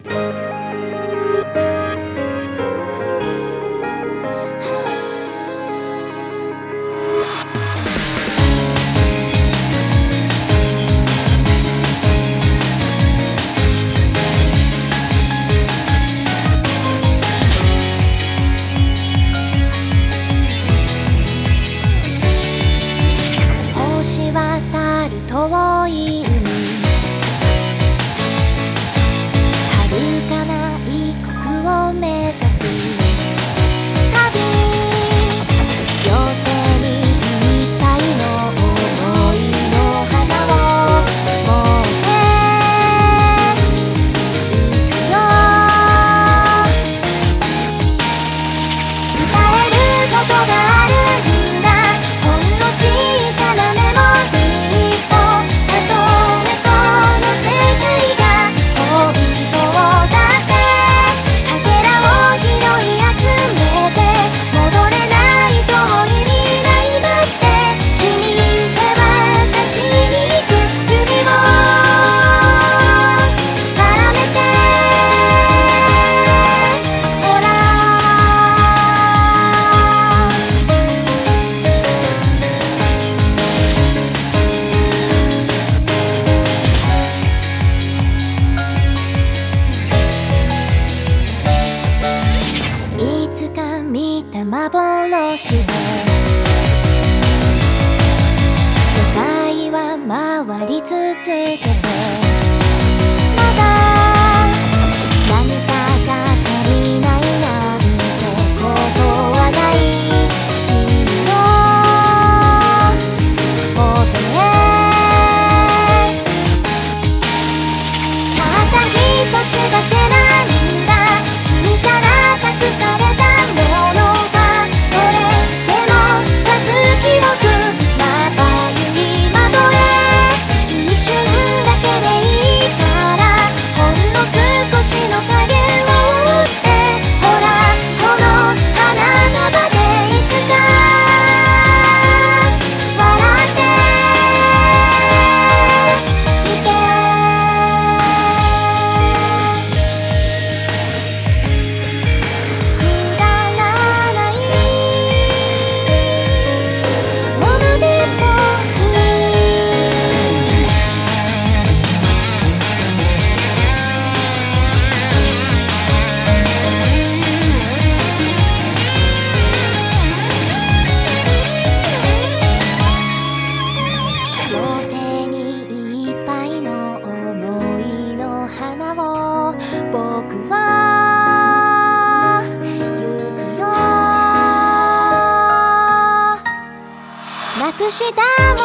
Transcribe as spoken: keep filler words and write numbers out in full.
星渡る遠い海、遥かな異国を目指す旅、両手にいっぱいの想いの花を持っていくよ。伝えることがあるんだ、ほんの小さなメモリーと、たとえこの世界が本当だってかけらを拾い集めて、戻れない遠い未来だって君で渡しに行く。指を絡めてほら、いつか見た幻で世界は回り続けて、まだ何かが足りないなんてことはない。君の元へたった一つだけなんだ、君から託されたものが。それでもさす記憶、まばゆい窓へ一瞬だけでいいから、ほんの少しの影を追って、ほらこの花束でいつか笑っていて。くだらないものでもいい。両手にいっぱいの想いの花を僕は行くよ。なくしたも